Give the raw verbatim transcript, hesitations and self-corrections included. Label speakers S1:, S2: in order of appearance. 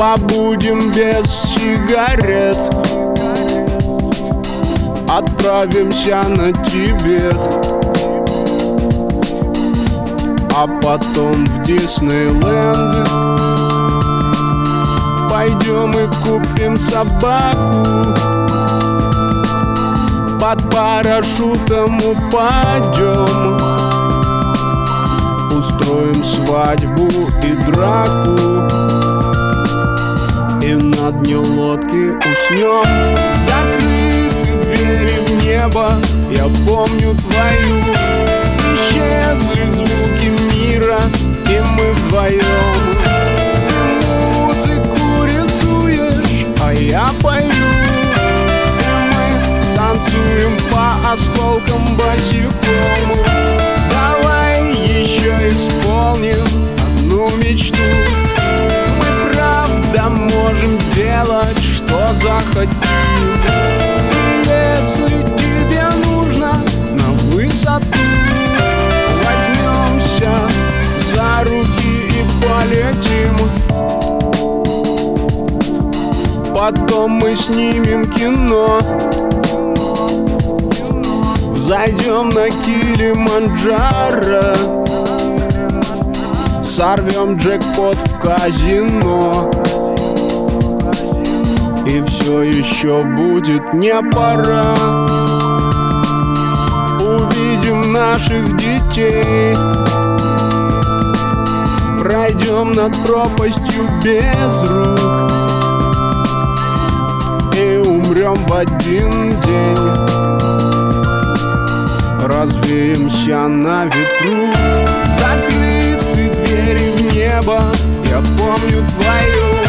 S1: побудем без сигарет, отправимся на Тибет, а потом в Диснейленд. Пойдем и купим собаку, под парашютом упадем, устроим свадьбу и драку, и на дне лодки уснем. Закрыты двери в небо, я помню твою. Исчезли звуки мира, и мы вдвоем. Ты музыку рисуешь, а я пою, и мы танцуем по осколкам босиком. Давай еще исполним одну мечту. Мы правда можем делать, что захотим. Если тебе нужно на высоту, возьмемся за руки и полетим. Потом мы снимем кино, взойдем на Килиманджаро, сорвем джекпот в казино, и все еще будет не пора. Увидим наших детей, пройдем над пропастью без рук и умрем в один день. Развеемся на ветру. Закрыты двери в небо, я помню твою.